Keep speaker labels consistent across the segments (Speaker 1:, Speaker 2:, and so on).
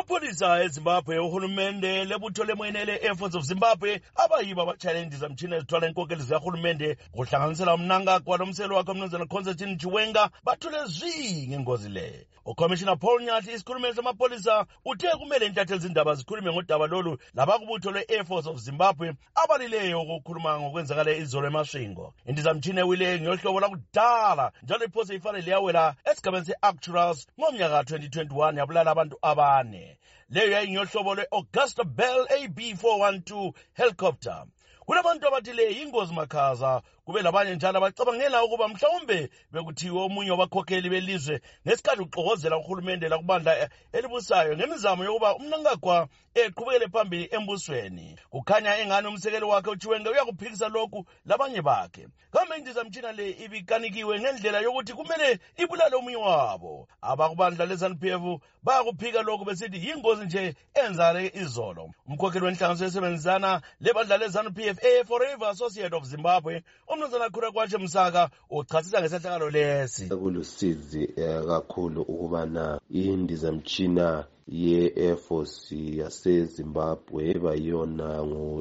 Speaker 1: Amapholisa eZimbabwe uhulumende lebutho lemwenele Air Force of Zimbabwe abayiba abatshayela indizamtshina ezithwala inkokheli zikahulumende kuhlanganisela umnankagwa nomselo wakhe umnumzana Constantine Chiwenga bathule zwi ngengozi le. Ucommissioner Paul Nyathi isikhulumeli samapholisa uthe kumele intatheli zindaba zikhulume ngodaba lolu labakubutho lwe-Air Force of Zimbabwe abalileyo ukukhuluma ngokwenzakale izolo eMasvingo. Indizamtshina ewileyo ngeyohlobo lakudala njalo iphose ifanele yawela esigabeni se-Arcturus ngomnyaka 2021 yabulala abantu abane. Leyo yayingohlobo lwe-Augusta Bell AB412 helicopter. Kunabantu abathi le ingozi makhaza kube labanye njalo abacabangela ukuba mhlawumbe bekuthiwe omunye wabakhokheli belizwe ngesikhathi uxokozela uhulumende lakubandla elibusayo ngemizamo yokuba umnankagwa eqhubekele phambili embusweni. Kukhanya engani umsekeli wakhe uChiwenga uyakuphikisa lokhu labanye bakhe. Kambe indizamtshina le ibikanikiwe ngendlela yokuthi kumele ibulale omunye wabo. Abakubandla leZANU-PF bayakuphika lokhu besithi yingozi nje enzale izolo. Umkhokheli wenhlanganiso yesebenzisana lebandla leZANU-PF Forever Associate of Zimbabwe umnumzana Khurakwashe Msaka uchasisa ngesehlakalo lesi.
Speaker 2: Kulusizi kakhulu ukubana indizamtshina ye-Air Force yaseZimbabwe bayiyona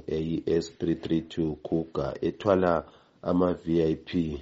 Speaker 2: ngu-AS332 Cougar ethwala ama-VIP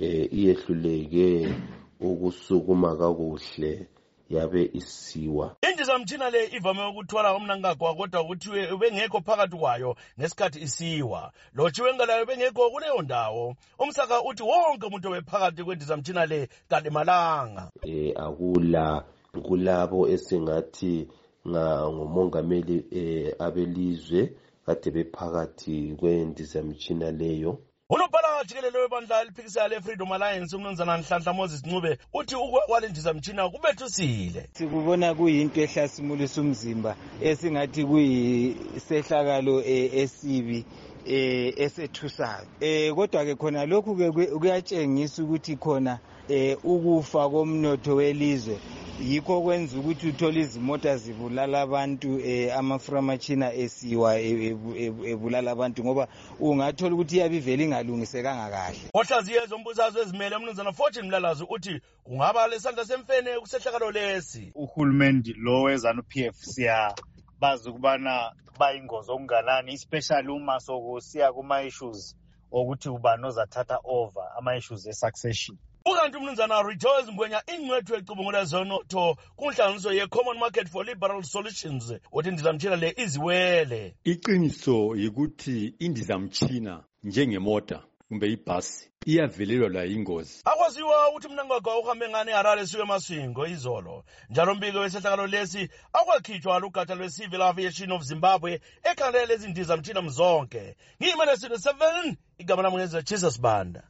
Speaker 2: iyehluleke ukusukuma kakuhle yabe isiwa.
Speaker 1: Indizamtshina le ivame ukuthwala umnankagwa kodwa kuthiwe ubengekho phakathi kwayo ngesikhathi isiwa. Lo Chiwenga layo bengekho kuleyo ndawo. Umsaka uthi wonke umuntu obephakathi kwendizamtshina le kalimalanga.
Speaker 2: Akula kulabo esingathi ngumongameli abelizwe kade bephakathi kwendizamtshina leyo.
Speaker 1: Unobhala jikelele webandla eliphikisayo le-Freedom Alliance umnumzana Nhlanhla Moses Ncube uthi ukwale ndizamtshina kubethusile.
Speaker 3: Sikubona kuyinto ehlasimulisa umzimba esingathi kuyisehlakalo esibi esethusayo. Kodwa ke khona lokhu ke kuyatshengisa ukuthi khona ukufa komnotho welizwe yikho kwenza ukuthi uthola izimota zibulala abantu amaframachina esiwa ebulala abantu ngoba ungathola ukuthi iyabivela ingalungisekanga kahle.
Speaker 1: Ohlaziye zombusazwe ezimele umnumzana Fortune Mlalazi uthi kungaba lesandla semfene kusehlakalo lesi.
Speaker 4: Uhulumende lo weZANU-PF siyabazi ukubana bayingozi okunganani especially uma sokusiya kuma-issues okuthi ubani ozathatha over ama-issues e-succession.
Speaker 1: Ukanti umnumzana Rejoice Ngwenya ingcwethu ecubungula zonotho kunhlanganiso ye-Common Market for Liberal Solutions uthi indizamtshina le iziwele.
Speaker 5: Iqiniso yikuthi indizamtshina njengemota kumbe ibhasi iyavelelwa la ingozi.
Speaker 1: Akwaziwa ukuthi umnankagwa uhambe ngane eHarare suke eMasvingo izolo. Njalo mbiko wesehlakalo lesi akwakhitshwa lugatsha lwe-Civil Aviation of Zimbabwe ekhandela lezi ndizamtshina mzonke. Ngiyimele 7 igama lami ngeze Jesus Banda.